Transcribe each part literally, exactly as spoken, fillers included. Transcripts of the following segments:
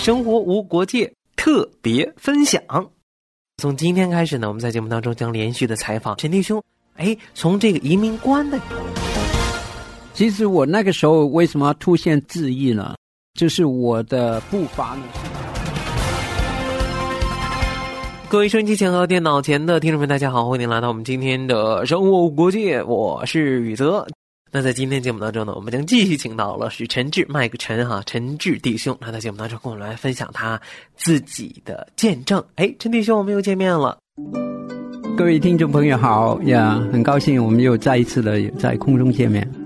生活无国界特别分享。从今天开始呢，我们在节目当中将连续的采访陈弟兄，哎，从这个移民官的。 其实我那个时候为什么要出现字义呢？就是我的步伐呢是。 各位收音机前和电脑前的听众们，大家好，欢迎您来到我们今天的生活无国界，我是宇泽。那在今天节目当中呢，我们将继续请到了是陈志麦克陈哈陈志弟兄，那在节目当中跟我们来分享他自己的见证。哎，陈弟兄，我们又见面了。 各位听众朋友好呀，很高兴我们又再一次的在空中见面。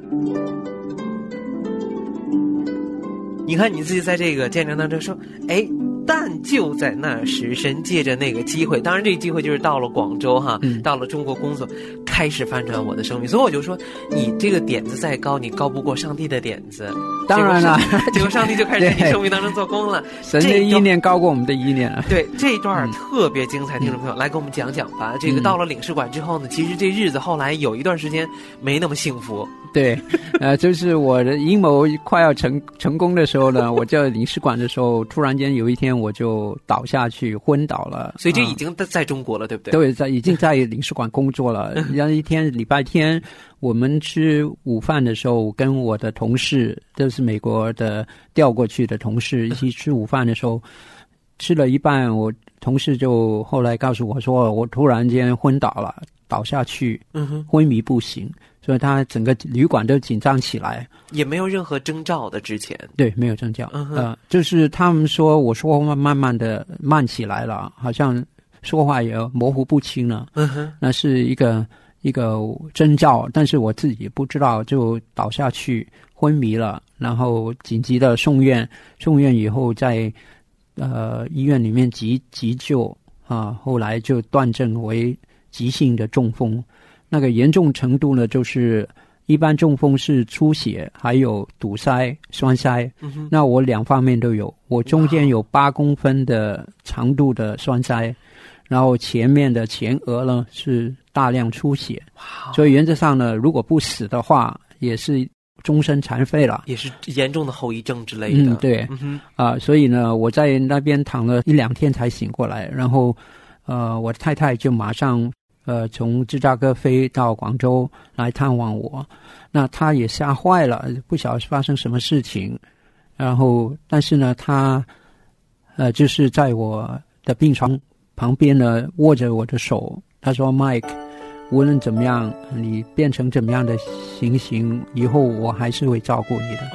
你看你自己在这个见证当中说，哎，但就在那时，神借着那个机会，当然这个机会就是到了广州哈，嗯、到了中国工作，开始翻转我的生命。所以我就说，你这个点子再高，你高不过上帝的点子。 当然了， 结果上帝就开始在你生命当中做工了。 神的意念高过我们的意念了。 对，这一段特别精彩，听众朋友、嗯、来跟我们讲讲吧。这个到了领事馆之后呢，其实这日子后来有一段时间没那么幸福。 对，呃，就是我的阴谋快要成成功的时候呢，我在领事馆的时候，突然间有一天我就倒下去昏倒了。 所以这已经在中国了，对不对？ 对，在已经在领事馆工作了。然后一天礼拜天，我们吃午饭的时候，跟我的同事，都是美国的调过去的同事，一起吃午饭的时候，吃了一半，我同事就后来告诉我说，我突然间昏倒了，倒下去，昏迷不醒。所以他整个旅馆都紧张起来， 也没有任何征兆的之前。 对，没有征兆。嗯、呃，就是他们说我说话慢慢的慢起来了，好像说话也模糊不清了。嗯哼，那是一个一个征兆，但是我自己不知道，就倒下去昏迷了，然后紧急的送院，送院以后在呃医院里面急急救啊，后来就断症为急性的中风。那个严重程度呢，就是一般中风是出血，还有堵塞、栓塞。嗯、那我两方面都有，我中间有八公分的长度的栓塞，然后前面的前额呢是大量出血。所以原则上呢，如果不死的话，也是终身残废了， 也是严重的后遗症之类的。 嗯，对，嗯啊、呃，所以呢，我在那边躺了一两天才醒过来，然后呃，我的太太就马上。呃，从芝加哥飞到广州来探望我，那他也吓坏了，不晓得发生什么事情。然后，但是呢，他呃，就是在我的病床旁边呢，握着我的手，他说 ：“Mike， 无论怎么样，你变成怎么样的情形，以后我还是会照顾你的。”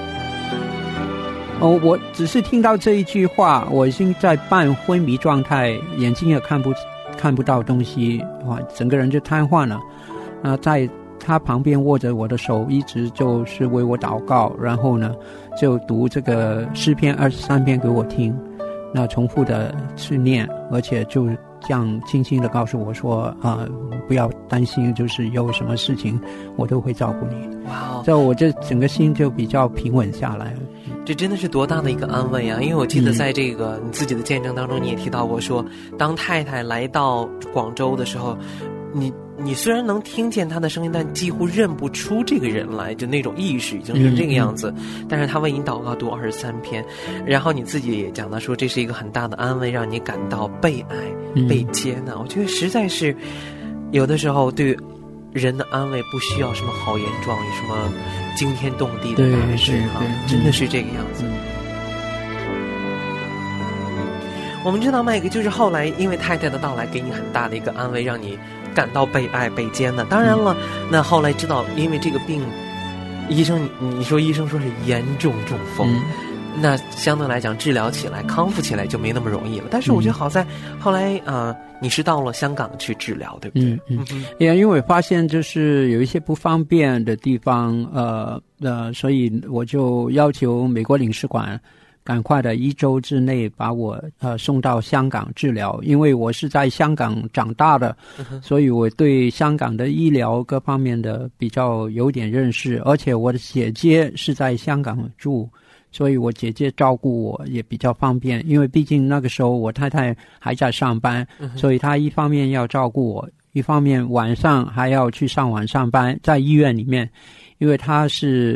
哦，我只是听到这一句话，我已经在半昏迷状态，眼睛也看不。看不到东西，哇，整个人就瘫痪了。那在他旁边握着我的手，一直就是为我祷告，然后呢，就读这个诗篇二十三篇给我听，那重复的去念，而且就这样轻轻的告诉我说啊、呃，不要担心，就是有什么事情我都会照顾你。哇、wow ！所以我这整个心就比较平稳下来了。 这真的是多大的一个安慰啊！因为我记得在这个你自己的见证当中，你也提到过说，当太太来到广州的时候，你你虽然能听见她的声音，但几乎认不出这个人来，就那种意识已经是这个样子。嗯嗯、但是她为你祷告读二十三篇，然后你自己也讲到说，这是一个很大的安慰，让你感到被爱、嗯、被接纳。我觉得实在是有的时候对人的安慰不需要什么豪言壮语，什么惊天动地的大事哈，真的是这个样子。嗯、我们知道麦克就是后来因为太太的到来，给你很大的一个安慰，让你感到被爱、被接纳。当然了，嗯、那后来知道因为这个病，医生你说医生说是严重中风。嗯，那相对来讲治疗起来康复起来就没那么容易了，但是我觉得好在后来啊、呃，你是到了香港去治疗，对不对？嗯嗯嗯。 也因为我发现就是有一些不方便的地方，呃呃，所以我就要求美国领事馆赶快的一周之内把我呃送到香港治疗，因为我是在香港长大的，嗯、所以我对香港的医疗各方面的比较有点认识，而且我的姐姐是在香港住。所以我姐姐照顾我也比较方便，因为毕竟那个时候我太太还在上班，嗯、所以她一方面要照顾我，一方面晚上还要去上晚上班，在医院里面，因为她是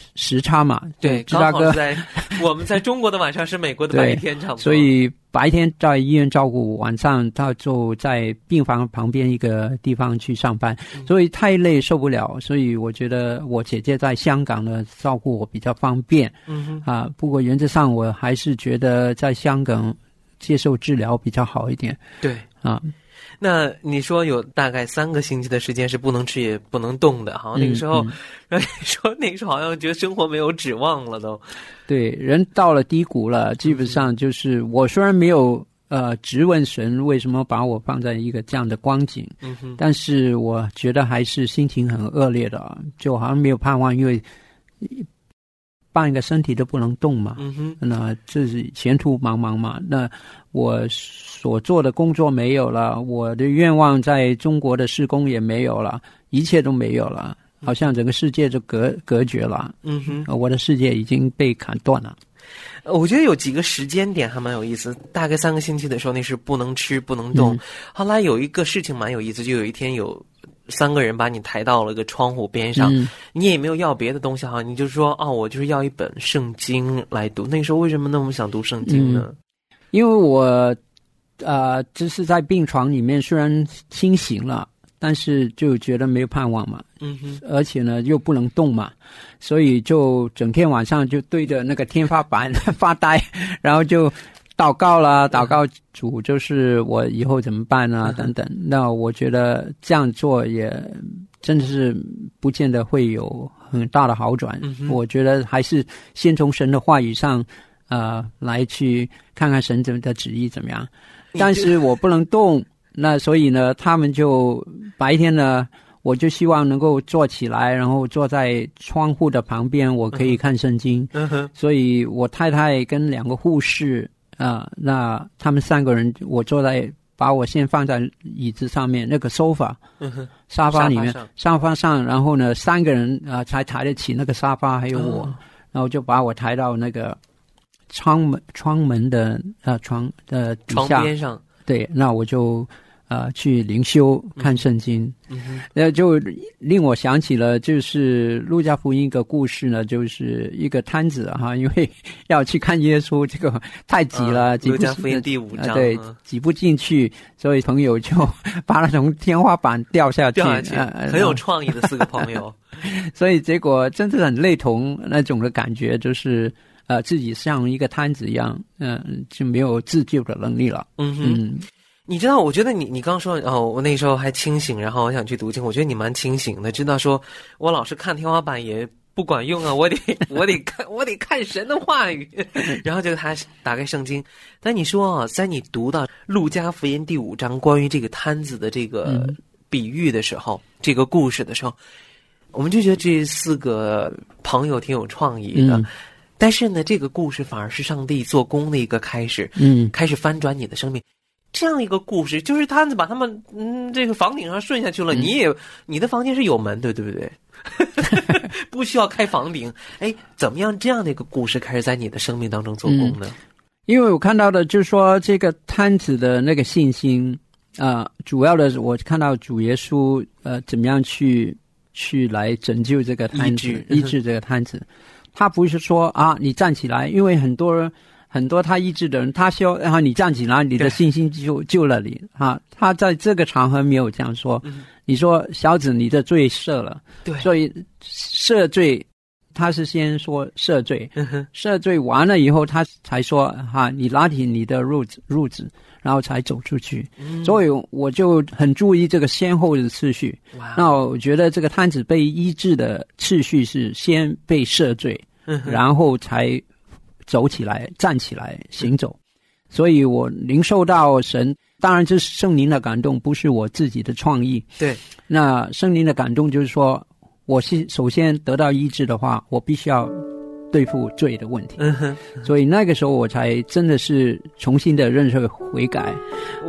时差嘛， 对， 芝加哥在我们在中国的晚上是美国的白天，差不多。 所以白天在医院照顾，晚上他就在病房旁边一个地方去上班，嗯、所以太累受不了。所以我觉得我姐姐在香港呢照顾我比较方便，嗯哼啊。不过原则上我还是觉得在香港接受治疗比较好一点。 对啊。 那你说有大概三个星期的时间是不能吃也不能动的，好像那个时候，然后你说那个时候好像觉得生活没有指望了都。 对，人到了低谷了，基本上就是我虽然没有呃质问神为什么把我放在一个这样的光景，嗯哼，但是我觉得还是心情很恶劣的，就好像没有盼望，因为半个身体都不能动嘛，嗯哼，那这是前途茫茫嘛。那我所做的工作没有了，我的愿望在中国的事工也没有了，一切都没有了，好像整个世界就隔隔绝了。嗯哼，我的世界已经被砍断了。 我觉得有几个时间点还蛮有意思，大概三个星期的时候那是不能吃不能动，嗯、后来有一个事情蛮有意思，就有一天有三个人把你抬到了个窗户边上，嗯、你也没有要别的东西哈，你就说哦，我就是要一本圣经来读。那个时候为什么那么想读圣经呢？ 嗯、因为我呃，就是在病床里面，虽然清醒了，但是就觉得没有盼望嘛，嗯哼，而且呢又不能动嘛，所以就整天晚上就对着那个天花板发呆，然后就祷告啦，祷告主就是我以后怎么办啊、嗯、等等。那我觉得这样做也真的是不见得会有很大的好转、嗯、我觉得还是先从神的话语上呃来去看看神的旨意怎么样。但是我不能动，那所以呢他们就白天呢我就希望能够坐起来，然后坐在窗户的旁边，我可以看圣经、嗯、哼，所以我太太跟两个护士啊、呃，那他们三个人，我坐在，把我先放在椅子上面，那个 sofa、嗯、沙发里面，沙发上，沙发上，然后呢，三个人啊、呃、才抬得起那个沙发，还有我，哦、然后就把我抬到那个窗门窗门的呃床的底下， 床边上， 对，那我就呃去灵修看圣经，嗯，那就令我想起了就是路加福音一个故事呢，就是一个摊子哈，因为要去看耶稣，这个太挤了，挤不、 啊、路加福音第五章、 呃、对，挤不进去，所以朋友就把他从天花板掉下去， 掉下去，呃、很有创意的四个朋友， 所以结果真的很类同那种的感觉，就是呃自己像一个摊子一样，嗯、呃，就没有自救的能力了， 嗯哼。嗯，你知道，我觉得你你刚说哦，我那时候还清醒，然后我想去读经，我觉得你蛮清醒的，知道说我老是看天花板也不管用啊，我得我得看我得看神的话语，然后就他打开圣经。但你说啊，在你读到路加福音第五章关于这个摊子的这个比喻的时候、嗯、这个故事的时候，我们就觉得这四个朋友挺有创意的、嗯、但是呢这个故事反而是上帝做工的一个开始，嗯，开始翻转你的生命。这样一个故事，就是摊子把他们嗯这个房顶上顺下去了，嗯、你也你的房间是有门的，对不对？不需要开房顶。哎，怎么样这样的一个故事开始在你的生命当中做工呢？嗯、 因为我看到的就是说这个摊子的那个信心啊、呃，主要的我看到主耶稣呃怎么样去去来拯救这个摊子，医治这个摊子。他不是说啊你站起来，因为很多很多他医治的人，他说然后你站起来，你的信心就救了你啊。他在这个场合没有这样说。嗯、你说小子，你的罪赦了，对，所以赦罪，他是先说赦罪，嗯、赦罪完了以后，他才说哈、啊，你拿起你的褥子褥子，然后才走出去。嗯、所以我就很注意这个先后的次序。那我觉得这个摊子被医治的次序是先被赦罪，嗯、然后才走起来，站起来，行走。所以我领受到神，当然这是圣灵的感动，不是我自己的创意。 对， 那圣灵的感动就是说，我是首先得到医治的话，我必须要对付罪的问题。嗯哼，所以那个时候我才真的是重新的认识悔改。啊、呃，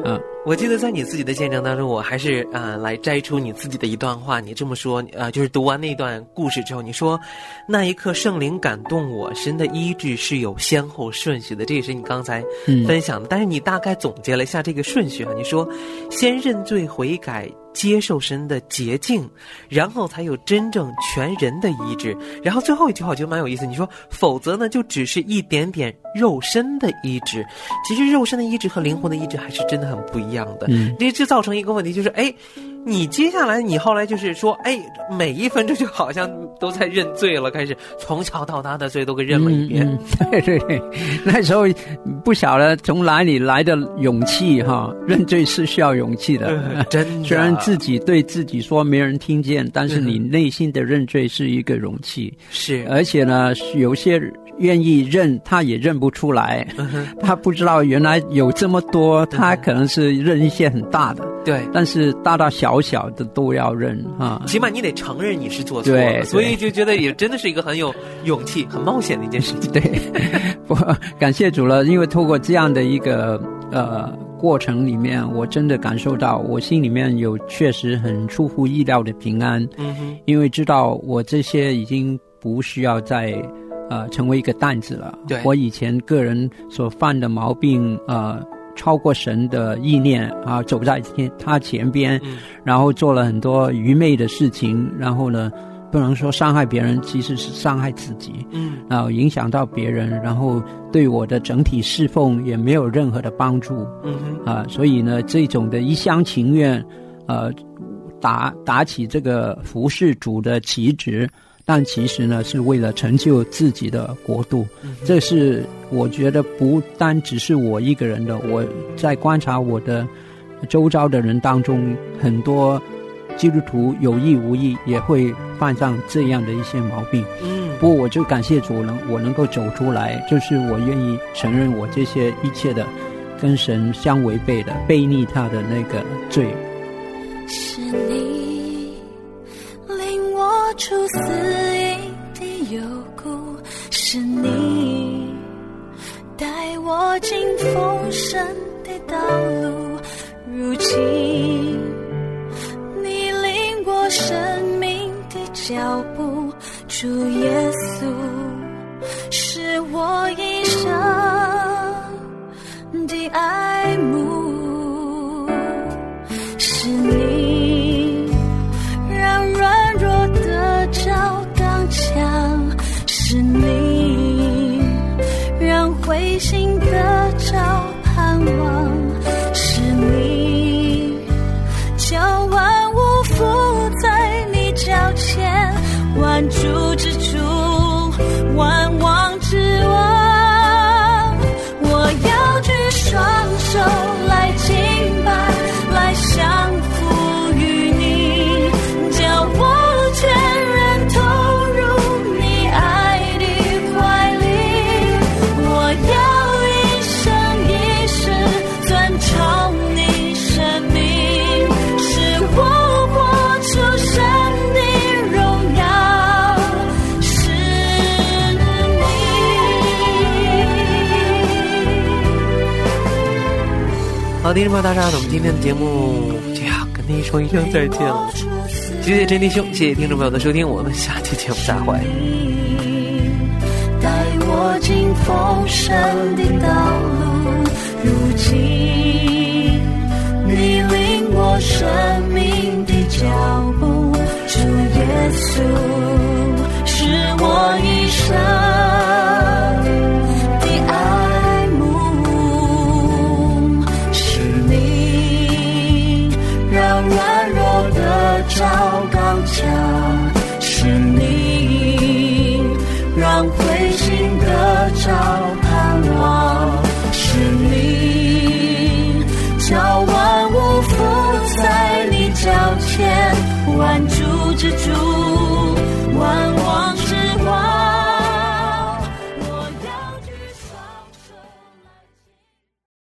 我记得在你自己的见证当中，我还是呃来摘出你自己的一段话。你这么说，呃，就是读完那段故事之后，你说那一刻圣灵感动我，神的医治是有先后顺序的，这也是你刚才分享的。嗯、但是你大概总结了一下这个顺序啊，你说先认罪悔改，接受神的洁净，然后才有真正全人的医治。然后最后一句话我觉得蛮有意思，你说否则呢就只是一点点肉身的医治。其实肉身的医治和灵魂的医治还是真的很不一样的。嗯，这就造成一个问题，就是哎，你接下来你后来就是说，哎，每一分钟就好像都在认罪了，开始从小到大的罪都给认了一遍。 嗯嗯、对对对，那时候不晓得从哪里来的勇气哈，认罪是需要勇气的。嗯、真的，虽然自己对自己说没人听见，但是你内心的认罪是一个勇气。是、嗯，而且呢，有些愿意认，他也认不出来，嗯、他不知道原来有这么多，他可能是认一些很大的，对，但是大大小小的都要认啊。 起码你得承认你是做错了，所以就觉得也真的是一个很有勇气、很冒险的一件事情。 对，我感谢主了，因为透过这样的一个呃过程里面，我真的感受到我心里面有确实很出乎意料的平安。嗯哼，因为知道我这些已经不需要再呃成为一个担子了。对，我以前个人所犯的毛病呃超过神的意念啊，走在他前边、嗯、然后做了很多愚昧的事情，然后呢不能说伤害别人，其实是伤害自己，嗯，然后影响到别人，然后对我的整体侍奉也没有任何的帮助。嗯哼，啊，所以呢这种的一厢情愿呃打打起这个服侍主的旗帜，但其实呢是为了成就自己的国度、嗯、这是我觉得不单只是我一个人的，我在观察我的周遭的人当中，很多基督徒有意无意也会犯上这样的一些毛病。嗯，不过我就感谢主能我能够走出来，就是我愿意承认我这些一切的跟神相违背的悖逆他的那个罪。 是你领我出死荫的幽谷，是你带我进丰盛的道路，如今你领我生命的脚步，主耶稣是我一生的爱慕，是你让软弱的找刚强，是你让灰心的找盼望，是你叫万物伏在你脚前，万主之主，万王之王。我要举双手来敬拜，来降服于你，叫我全然投入你爱的怀里。我要一生一世尊崇你生命，使我活出神的荣耀，是你。 好，听众朋友大家好，我们今天的节目就要跟您说一声再见了。谢谢陈弟兄，谢谢听众朋友的收听，我们下期节目再会。 带我进丰盛的道路，如今你领我生命的脚步，主耶稣